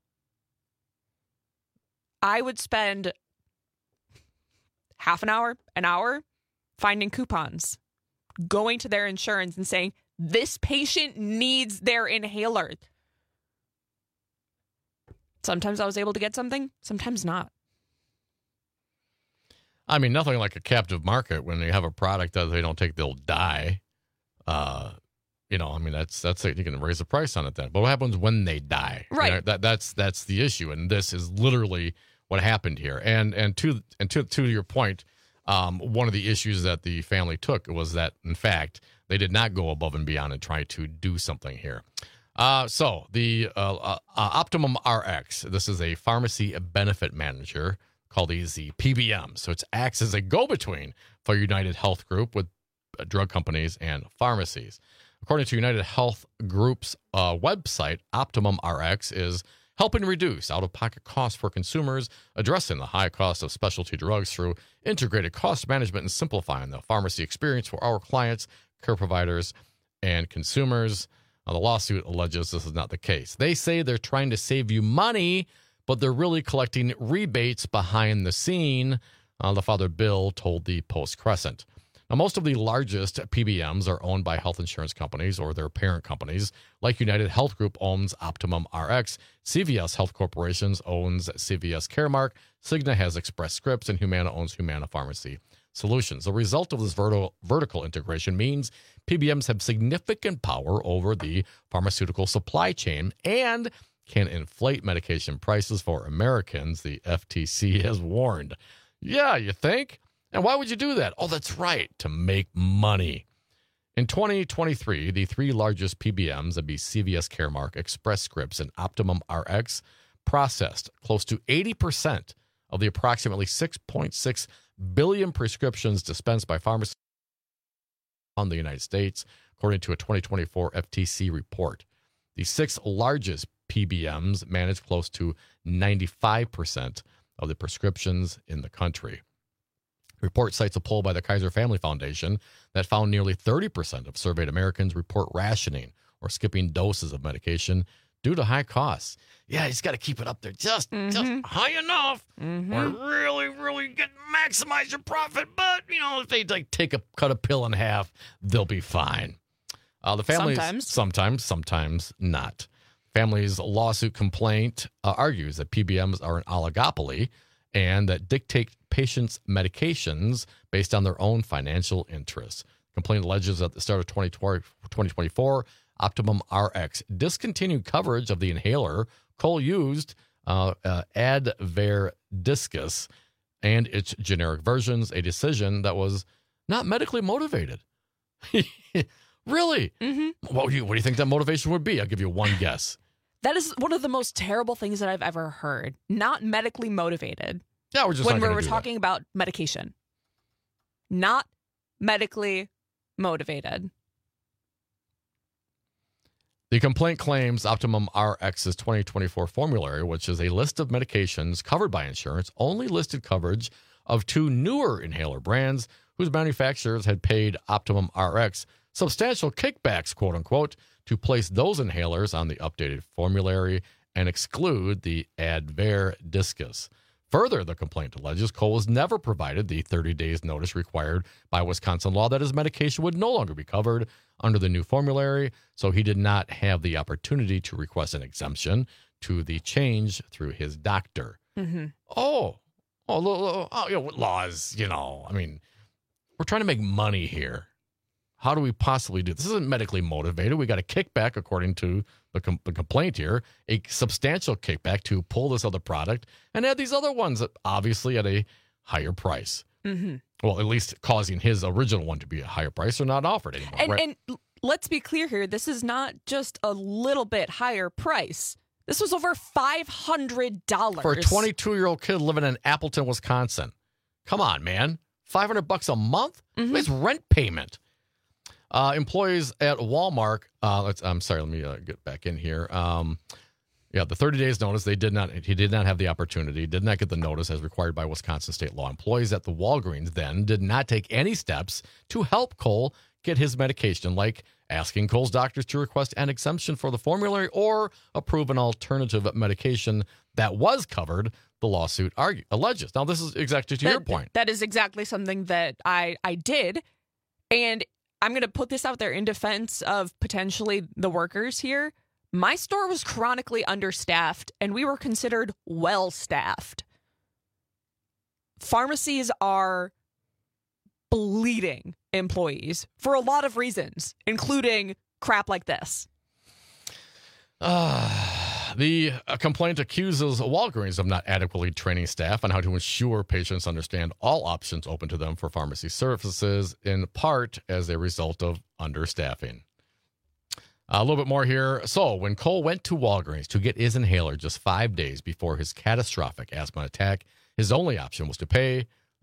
I would spend half an hour finding coupons, going to their insurance and saying, this patient needs their inhaler. Sometimes I was able to get something, sometimes not. I mean, nothing like a captive market. When you have a product that they don't take, they'll die. That's it. You can raise the price on it then. But what happens when they die? Right. That's the issue. And this is literally what happened here. And to your point, one of the issues that the family took was that, in fact, they did not go above and beyond and try to do something here. So the Optimum RX, this is a pharmacy benefit manager, called these the PBM. So it acts as a go-between for United Health Group with drug companies and pharmacies. According to United Health Group's website, Optimum RX is helping reduce out-of-pocket costs for consumers, addressing the high cost of specialty drugs through integrated cost management and simplifying the pharmacy experience for our clients, care providers, and consumers. The lawsuit alleges this is not the case. They say they're trying to save you money, but they're really collecting rebates behind the scene, the father Bill told the Post-Crescent. Now, most of the largest PBMs are owned by health insurance companies or their parent companies, like United Health Group owns Optimum RX, CVS Health Corporations owns CVS Caremark, Cigna has Express Scripts, and Humana owns Humana Pharmacy Solutions. The result of this vertical integration means PBMs have significant power over the pharmaceutical supply chain and can inflate medication prices for Americans, the FTC has warned. Yeah, you think? And why would you do that? Oh, that's right, to make money. In 2023, the three largest PBMs, that'd be CVS Caremark, Express Scripts, and Optimum RX, processed close to 80% of the approximately 6.6 billion prescriptions dispensed by pharmacies in the United States, according to a 2024 FTC report. The six largest PBMs manage close to 95% of the prescriptions in the country. The report cites a poll by the Kaiser Family Foundation that found nearly 30% of surveyed Americans report rationing or skipping doses of medication due to high costs. Yeah, you just got to keep it up there just high enough or really maximize your profit. But, if they cut a pill in half, they'll be fine. The families sometimes not. Family's lawsuit complaint argues that PBMs are an oligopoly and that dictate patients' medications based on their own financial interests. Complaint alleges that at the start of 2024, Optimum RX discontinued coverage of the inhaler Cole used, Advair Discus, and its generic versions, a decision that was not medically motivated. Really? Mm-hmm. What do you think that motivation would be? I'll give you one guess. That is one of the most terrible things that I've ever heard. Not medically motivated. Yeah, we're just when not we're talking about medication. Not medically motivated. The complaint claims Optimum Rx's 2024 formulary, which is a list of medications covered by insurance, only listed coverage of 2 newer inhaler brands whose manufacturers had paid Optimum Rx substantial kickbacks, quote unquote, to place those inhalers on the updated formulary and exclude the Advair Discus. Further, the complaint alleges Cole was never provided the 30 days notice required by Wisconsin law that his medication would no longer be covered under the new formulary, so he did not have the opportunity to request an exemption to the change through his doctor. Mm-hmm. Laws, I mean, we're trying to make money here. How do we possibly do this? This isn't medically motivated. We got a kickback, according to the complaint here, a substantial kickback to pull this other product and add these other ones, obviously at a higher price. Mm-hmm. Well, at least causing his original one to be a higher price or not offered anymore. And let's be clear here. This is not just a little bit higher price. This was over $500. For a 22-year-old kid living in Appleton, Wisconsin. Come on, man. $500 a month? Mm-hmm. It's rent payment. Employees at Walmart, let me get back in here. The 30 days notice, he did not have the opportunity, did not get the notice as required by Wisconsin state law. Employees at the Walgreens then did not take any steps to help Cole get his medication, like asking Cole's doctors to request an exemption for the formulary or approve an alternative medication that was covered, the lawsuit alleges. Now, this is exactly to your point. That is exactly something that I did, and I'm going to put this out there in defense of potentially the workers here. My store was chronically understaffed, and we were considered well-staffed. Pharmacies are bleeding employees for a lot of reasons, including crap like this. The complaint accuses Walgreens of not adequately training staff on how to ensure patients understand all options open to them for pharmacy services, in part as a result of understaffing. A little bit more here. So, when Cole went to Walgreens to get his inhaler just 5 days before his catastrophic asthma attack, his only option was to pay the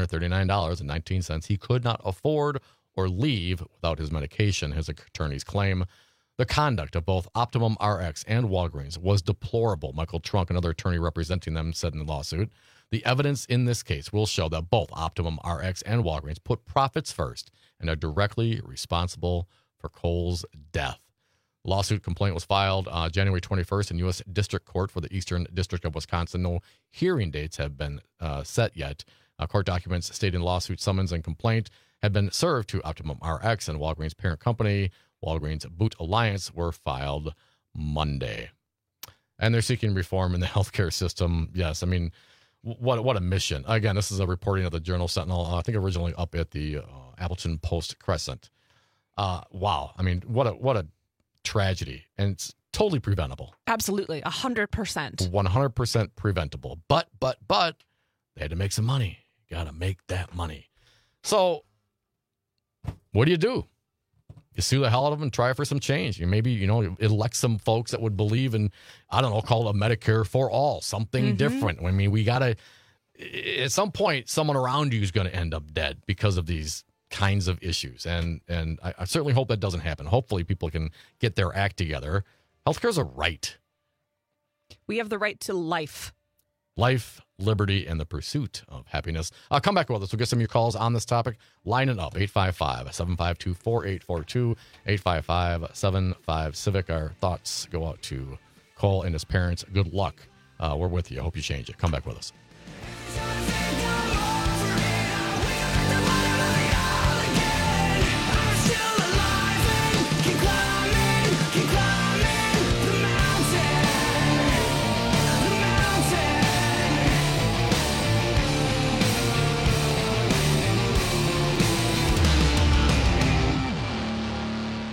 $539.19 he could not afford or leave without his medication, his attorneys claim. The conduct of both Optimum Rx and Walgreens was deplorable, Michael Trunk, another attorney representing them, said in the lawsuit. The evidence in this case will show that both Optimum Rx and Walgreens put profits first and are directly responsible for Cole's death. The lawsuit complaint was filed January 21st in U.S. District Court for the Eastern District of Wisconsin. No hearing dates have been set yet. Court documents stating lawsuit summons and complaint had been served to Optimum Rx and Walgreens' parent company, Walgreens Boot Alliance, were filed Monday. And they're seeking reform in the healthcare system. Yes, I mean, what a mission. Again, this is a reporting of the Journal Sentinel, I think originally up at the Appleton Post-Crescent. Wow. I mean, what a tragedy. And it's totally preventable. Absolutely. 100%. 100% preventable. But they had to make some money. Got to make that money. So what do? You sue the hell out of them and try for some change. You maybe, elect some folks that would believe in, I don't know, call it a Medicare for all, something different. I mean, we got to, at some point, someone around you is going to end up dead because of these kinds of issues. And I certainly hope that doesn't happen. Hopefully people can get their act together. Healthcare is a right. We have the right to life. Life, liberty, and the pursuit of happiness. Come back with us. We'll get some of your calls on this topic. Line it up, 855-752-4842, 855-75-CIVIC. Our thoughts go out to Cole and his parents. Good luck. We're with you. I hope you change it. Come back with us.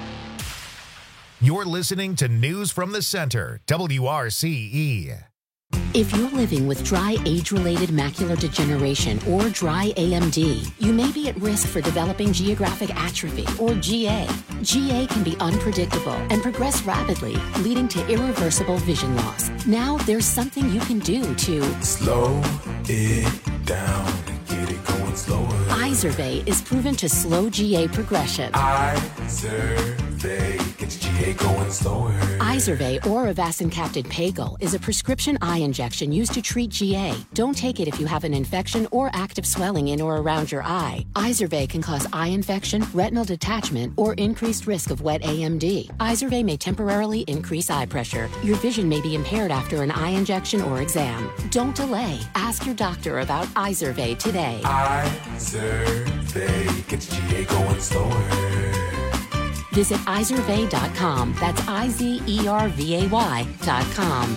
You're listening to News from the Center, WRCE. If you're living with dry age-related macular degeneration or dry AMD, you may be at risk for developing geographic atrophy or GA. GA can be unpredictable and progress rapidly, leading to irreversible vision loss. Now there's something you can do to slow it down and get it going slower. Izervay is proven to slow GA progression. Izervay gets GA going slower. Izervay or avacincaptad pegol is a prescription eye injection used to treat GA. Don't take it if you have an infection or active swelling in or around your eye. Izervay can cause eye infection, retinal detachment, or increased risk of wet AMD. Izervay may temporarily increase eye pressure. Your vision may be impaired after an eye injection or exam. Don't delay. Ask your doctor about Izervay today. Izervay gets GA going slower. Visit Izervay.com. That's IZERVAY.com.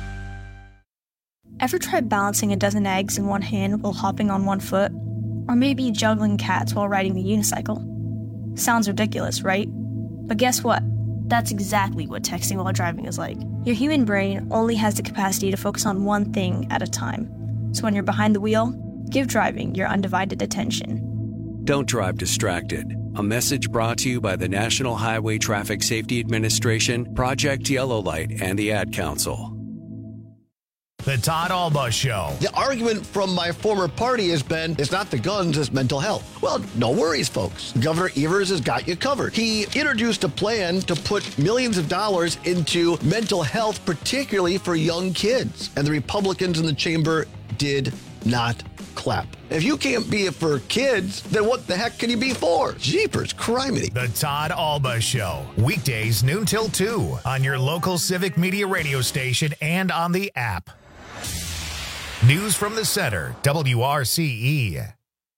Ever tried balancing a dozen eggs in one hand while hopping on one foot? Or maybe juggling cats while riding the unicycle? Sounds ridiculous, right? But guess what? That's exactly what texting while driving is like. Your human brain only has the capacity to focus on one thing at a time. So when you're behind the wheel, give driving your undivided attention. Don't drive distracted. A message brought to you by the National Highway Traffic Safety Administration, Project Yellow Light, and the Ad Council. The Todd Alba Show. The argument from my former party has been, it's not the guns, it's mental health. Well, no worries, folks. Governor Evers has got you covered. He introduced a plan to put millions of dollars into mental health, particularly for young kids. And the Republicans in the chamber did not clap. If you can't be it for kids, then what the heck can you be for? Jeepers, criminy. The Todd Alba Show. Weekdays noon till 2 on your local Civic Media radio station and on the app. News from the center, WRCE.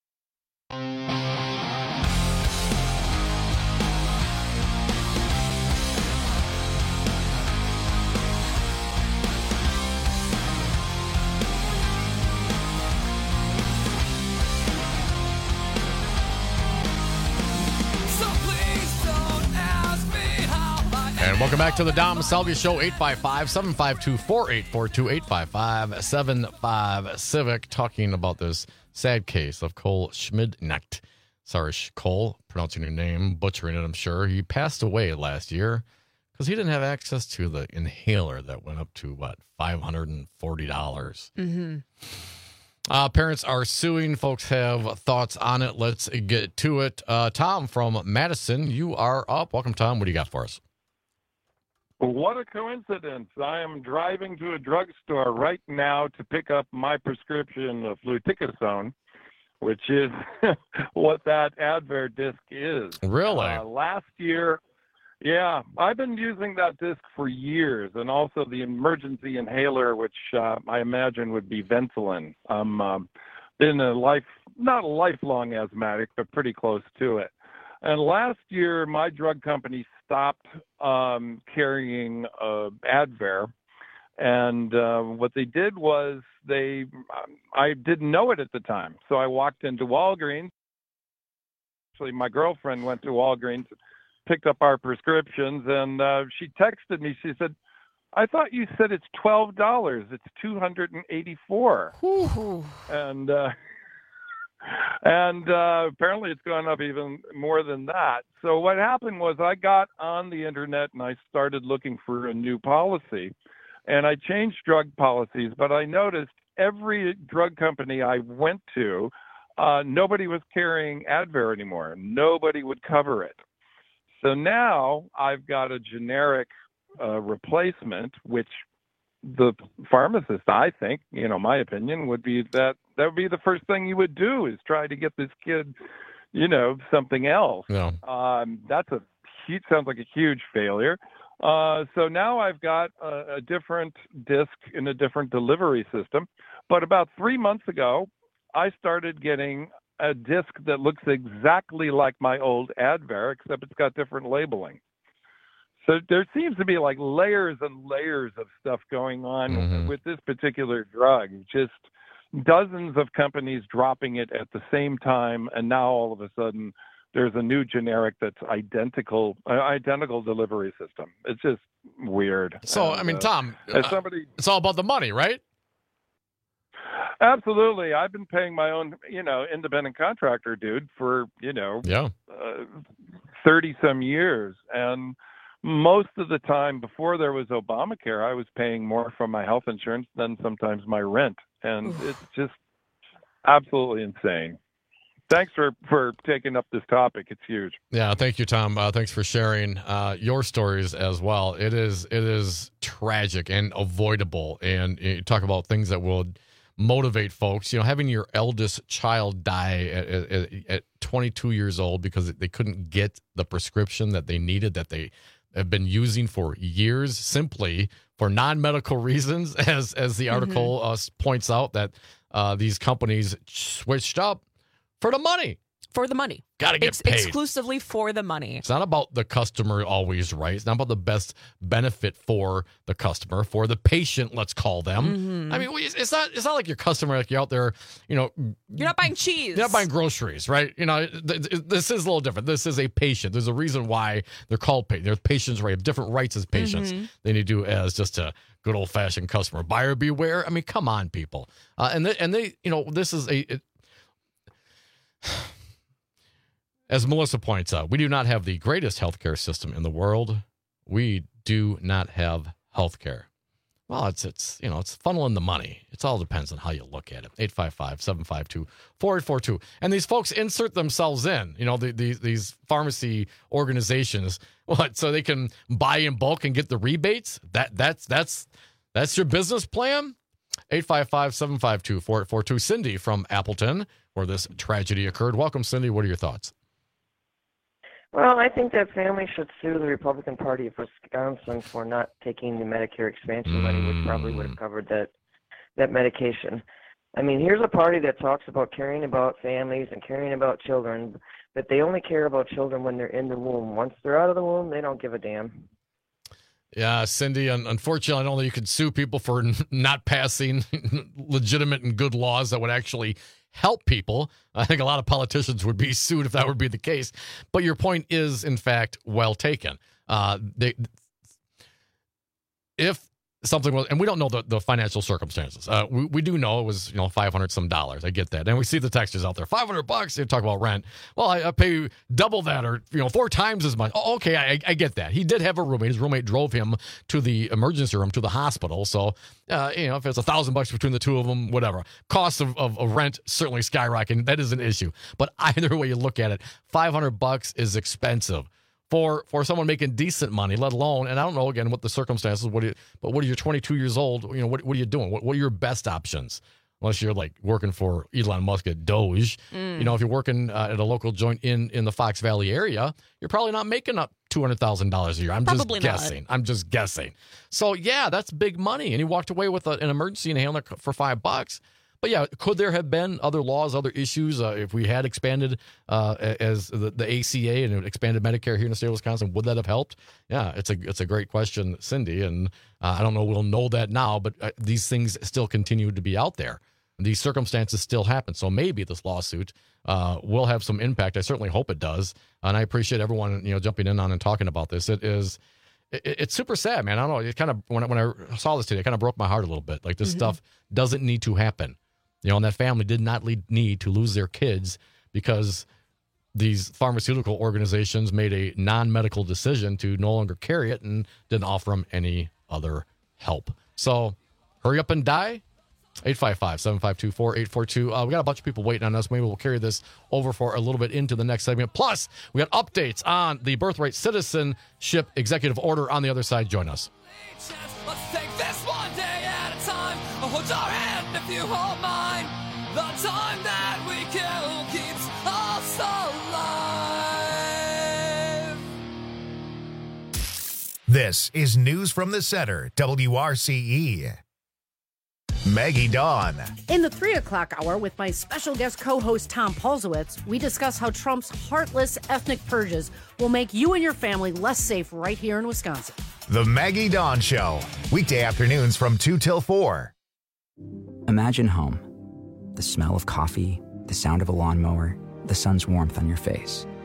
And welcome back to the Dom Salvia Show, 855-752-4842, 855-285-75-CIVIC, talking about this sad case of Cole Schmidnacht. Sorry, Cole, pronouncing your name, butchering it, I'm sure. He passed away last year because he didn't have access to the inhaler that went up to, $540. Mm-hmm. Parents are suing. Folks have thoughts on it. Let's get to it. Tom from Madison, you are up. Welcome, Tom. What do you got for us? What a coincidence. I am driving to a drugstore right now to pick up my prescription of fluticasone, which is what that Advair disc is. Really? Last year, yeah, I've been using that disc for years, and also the emergency inhaler, which I imagine would be Ventolin. Been not a lifelong asthmatic, but pretty close to it. And last year, my drug company stopped carrying Advair, and what they did was I didn't know it at the time, so I walked into Walgreens. Actually, my girlfriend went to Walgreens, picked up our prescriptions, and she texted me. She said, "I thought you said it's $12. It's $284." And apparently it's gone up even more than that. So what happened was I got on the internet and I started looking for a new policy. And I changed drug policies, but I noticed every drug company I went to, nobody was carrying Advair anymore. Nobody would cover it. So now I've got a generic replacement, which the pharmacist, I think, my opinion would be that would be the first thing you would do is try to get this kid, something else. Yeah. Sounds like a huge failure. So now I've got a different disc in a different delivery system. But about 3 months ago, I started getting a disc that looks exactly like my old Advair, except it's got different labeling. So there seems to be like layers and layers of stuff going on with this particular drug. Just dozens of companies dropping it at the same time, and now all of a sudden there's a new generic that's identical delivery system. It's just weird. So, Tom, as somebody, it's all about the money, right? Absolutely. I've been paying my own, independent contractor dude for, 30 some years. And most of the time before there was Obamacare, I was paying more from my health insurance than sometimes my rent. And it's just absolutely insane. Thanks for taking up this topic. It's huge. Yeah, thank you, Tom. Thanks for sharing your stories as well. It is tragic and avoidable. And you talk about things that will motivate folks. Having your eldest child die at 22 years old because they couldn't get the prescription that they needed, that they have been using for years, simply for non-medical reasons, as the article points out, that these companies switched up for the money. For the money. Got to get paid. Exclusively for the money. It's not about the customer always, right? It's not about the best benefit for the customer, for the patient, let's call them. I mean, it's not like your customer, like you're out there, You're not buying cheese. You're not buying groceries, right? This is a little different. This is a patient. There's a reason why they're called patients. They're patients, right? Have different rights as patients than you do as just a good old-fashioned customer. Buyer beware. I mean, come on, people. And they this is as Melissa points out, we do not have the greatest healthcare system in the world. We do not have healthcare. Well, it's funneling the money. It all depends on how you look at it. 855-752-4842. And these folks insert themselves in, these pharmacy organizations, so they can buy in bulk and get the rebates? That's your business plan? 855-752-4842. Cindy from Appleton, where this tragedy occurred. Welcome, Cindy. What are your thoughts? Well, I think that family should sue the Republican Party of Wisconsin for not taking the Medicare expansion money, which probably would have covered that medication. I mean, here's a party that talks about caring about families and caring about children, but they only care about children when they're in the womb. Once they're out of the womb, they don't give a damn. Yeah, Cindy, unfortunately, I don't think you could sue people for not passing legitimate and good laws that would actually help people. I think a lot of politicians would be sued if that would be the case. But your point is, in fact, well taken. If something was, and we don't know the financial circumstances. We do know it was, $500 some. I get that. And we see the texters out there, $500, they talk about rent. Well, I pay double that or, 4 times as much. Oh, okay. I get that. He did have a roommate. His roommate drove him to the emergency room, to the hospital. So, if it's $1,000 between the two of them, whatever. Cost of rent certainly skyrocketing. That is an issue. But either way you look at it, $500 is expensive for someone making decent money, let alone, and I don't know, again, what the circumstances, but what are you 22 years old, what are you doing? What are your best options? Unless you're like working for Elon Musk at Doge. If you're working at a local joint in the Fox Valley area, you're probably not making up $200,000 a year. I'm just guessing. So, yeah, that's big money. And he walked away with an emergency inhaler for $5. But yeah, could there have been other laws, other issues if we had expanded as the ACA and expanded Medicare here in the state of Wisconsin? Would that have helped? Yeah, it's a great question, Cindy, and I don't know we'll know that now, but these things still continue to be out there. These circumstances still happen, so maybe this lawsuit will have some impact. I certainly hope it does, and I appreciate everyone jumping in on and talking about this. It's super sad, man. I don't know. It kind of when I saw this today, it kind of broke my heart a little bit. Like this stuff doesn't need to happen. And that family did not need to lose their kids because these pharmaceutical organizations made a non-medical decision to no longer carry it and didn't offer them any other help. So hurry up and die. 855-752-4842. We got a bunch of people waiting on us. Maybe we'll carry this over for a little bit into the next segment. Plus, we got updates on the Birthright Citizenship Executive Order on the other side. Join us. Let's take this one day at a time. Hold your hand if you hold mine. The time that we kill keeps us alive. This is News from the Center, WRCE. Maggie Dawn. In the 3 o'clock hour with my special guest co-host Tom Polzowitz, we discuss how Trump's heartless ethnic purges will make you and your family less safe right here in Wisconsin. The Maggie Dawn Show, weekday afternoons from 2 till 4. Imagine home. The smell of coffee, the sound of a lawnmower, the sun's warmth on your face.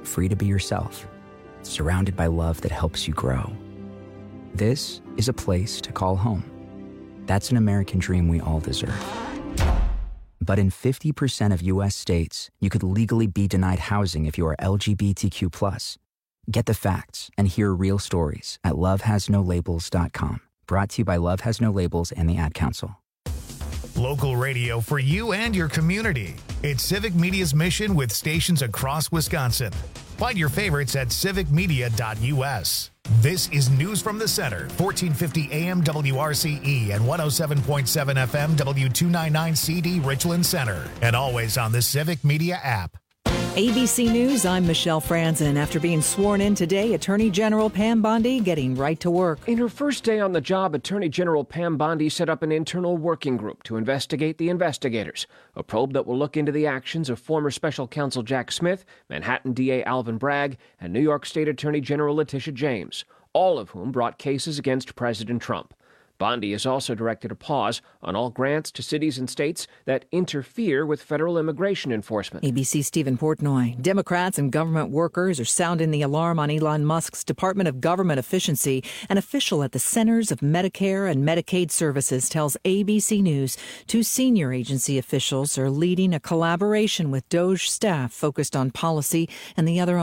free to be yourself, surrounded by love that helps you grow. This is a place to call home. That's an American dream we all deserve. But in 50% of U.S. states, you could legally be denied housing if you are LGBTQ+. Get the facts and hear real stories at lovehasnolabels.com. Brought to you by Love Has No Labels and the Ad Council. Local radio for you and your community. It's Civic Media's mission with stations across Wisconsin. Find your favorites at civicmedia.us. This is News from the Center, 1450 AM WRCE and 107.7 FM W299CD Richland Center, and always on the Civic Media app. ABC News, I'm Michelle Franzen. After being sworn in today, Attorney General Pam Bondi getting right to work. In her first day on the job, Attorney General Pam Bondi set up an internal working group to investigate the investigators, a probe that will look into the actions of former Special Counsel Jack Smith, Manhattan DA Alvin Bragg, and New York State Attorney General Letitia James, all of whom brought cases against President Trump. Bondi has also directed a pause on all grants to cities and states that interfere with federal immigration enforcement. ABC's Stephen Portnoy. Democrats and government workers are sounding the alarm on Elon Musk's Department of Government Efficiency. An official at the Centers of Medicare and Medicaid Services tells ABC News 2 senior agency officials are leading a collaboration with DOJ staff focused on policy and the other